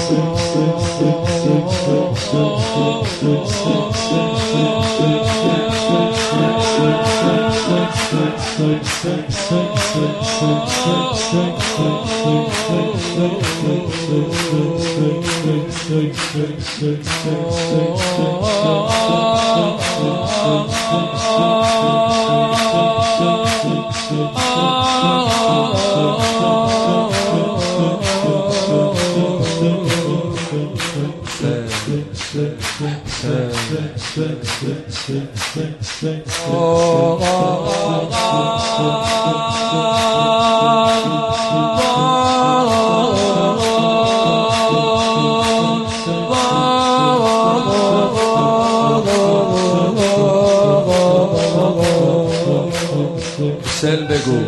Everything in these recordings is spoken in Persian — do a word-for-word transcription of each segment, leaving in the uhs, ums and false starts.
سل بگو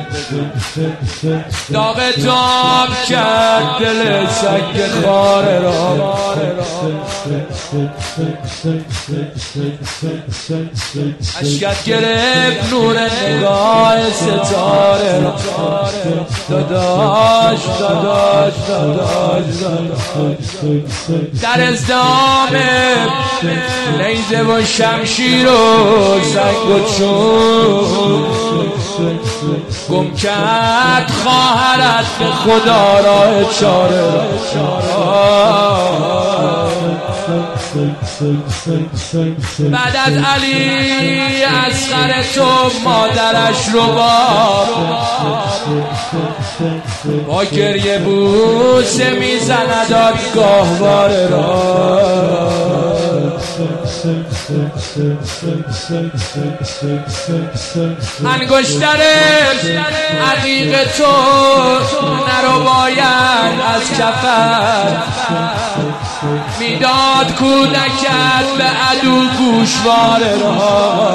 داغ جام کرد دل سگ خاره را اشکت گرفت نور نگاه ستاره را داداش داداش داداش در ازدهام نیزه و شمشیر و سنگ و چوب گم کرد خواهرت به خدا راه چاره بعد از علی اصغر تو مادرش رو با با گریه بوسه میزند گاهواره را انگشتر عقیق تو نرو باید از کفت میداد کودکت به عدو گوشواره را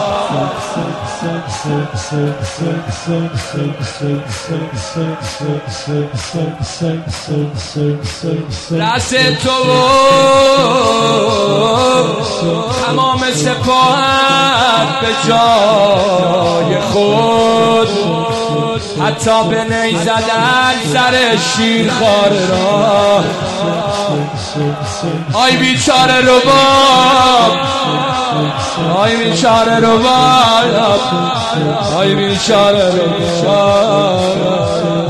رأس تو تمام سپاهت به جای خود حتی به نی زدن سر شیرخواره را آی بیچاره رباب آی بیچاره رباب آی بیچاره رباب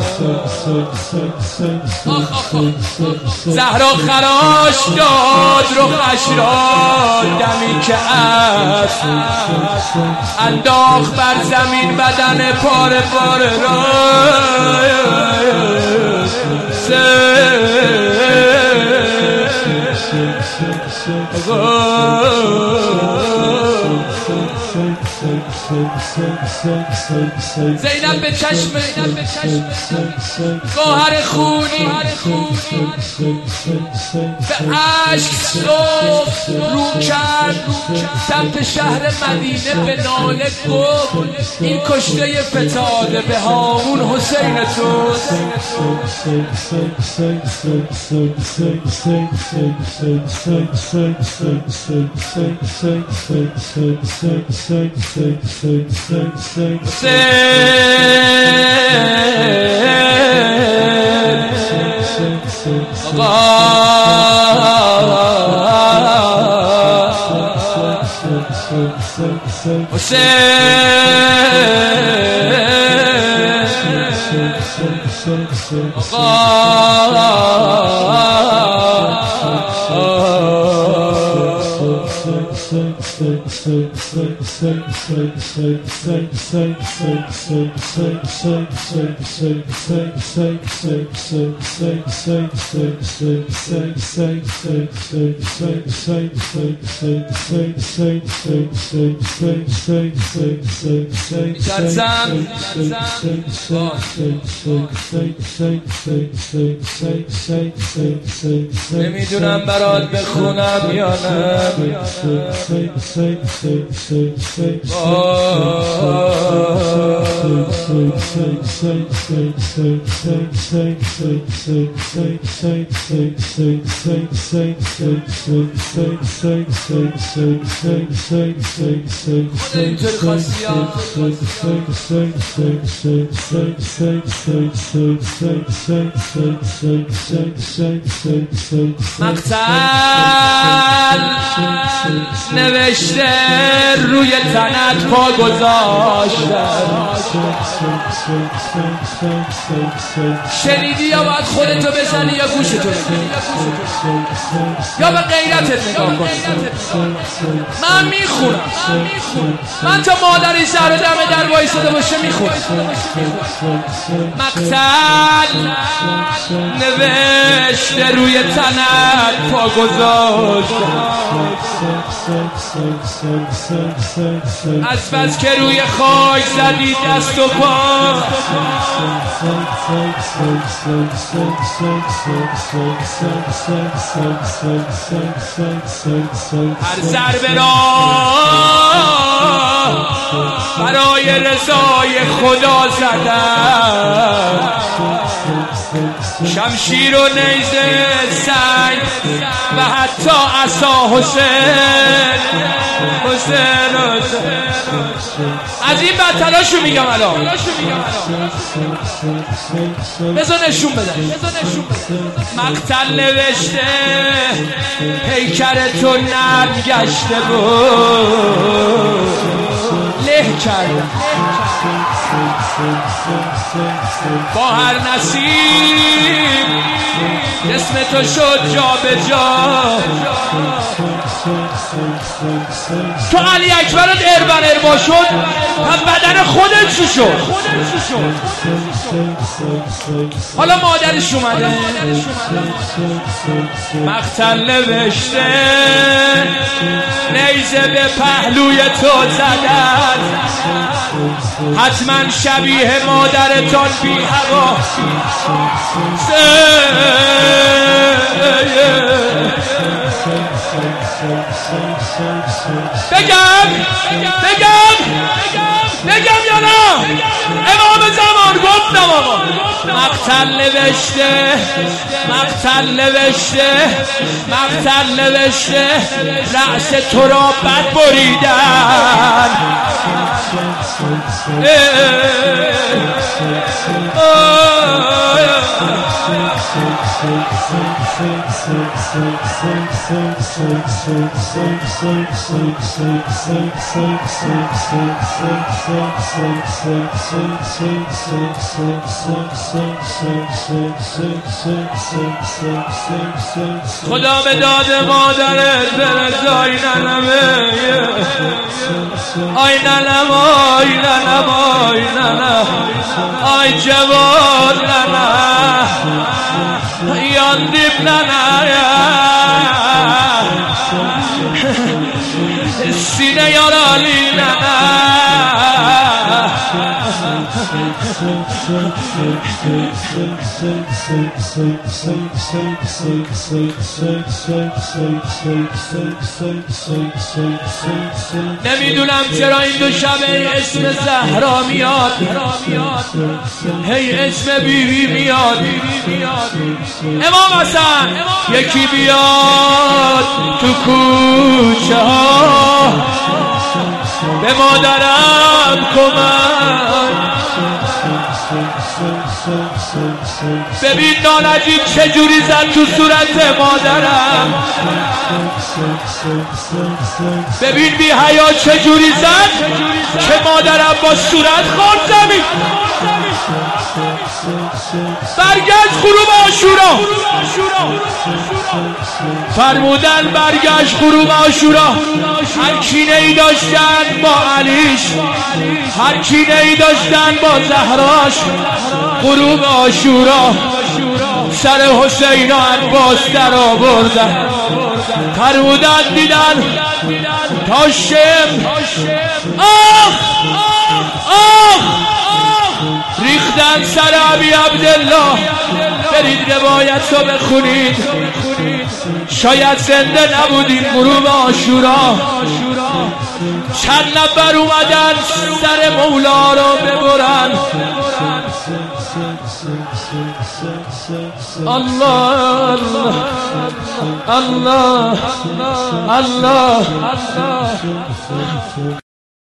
زهرا خراش داد رخش را دمی که از انداخت بر زمین بدن پاره پاره را زینب به چشم گوهر خونی به عشق صف رو کرد سمت شهر مدینه به ناله گفت این کشته فتاده به هامون حسین تو نمیدونم برات بخونم یا نه مقتل نوشته روی تنت پا گذاشتم. شنیدی یا باید خودتو بزنی یا گوشتو بزنی یا به غیرتت نگاه کن. من میخونم، من تا مادری سر دم در وایساده باشه میخونم. مقتل نوشته روی تنت پا گذاشتم. از بس که روی خاک زدی دست و پا، هر ضربه را برای رضای خدا زدم. شمشیر و نیزه سنگ و حتی عصا حسین حسین از این بدتراشو میگم الان. بذار نشون بدم. مقتل نوشته پیکر تو نرم گشته بود، له کردم با هر نصیب اسم تو شد جا به جا. تو علی اکبرت اربن اربا شد، پس بدن خودت چی شد؟ حالا مادرش اومده. مقتل نوشته نیزه به پهلوی تو زدن، حتما شبیه مادرتان بی هوا. بگم بگم بگم یا نه؟ امام زمان گفتم آقا. مقتل نوشته مقتل نوشته مقتل نوشته رأس تو را بد بریدن. خدا به داد مادرت برس. آی ننم آی ننم آی ننم آی ننم آی جوان ننم یاندیم ننم سینه یارالی ننم. نمیدونم چرا این دو شبه اسم زهرا میاد، هی اسم بیبی میاد. امام حسن یکی بیاد تو کوچه ها به مادرم کمک. ببین نانجیب چجوری زد تو صورت مادرم، ببین بی حیا چجوری زد که مادرم با صورت خورد زمین. برگشت غروب عاشورا، فرمودن برگشت غروب عاشورا. هر کینه ای داشتن با علیش، هر کینه ای داشتن با زهراش. غروب عاشورا سر حسین و عباس در آوردن، فرمودن دیدن تا شم آخ آخ ریختن سر ابی عبدالله. برید روایت رو بخونید، شاید زنده نبودیم غروب عاشورا. چند نفر اومدن در مولا رو ببرن. الله الله الله الله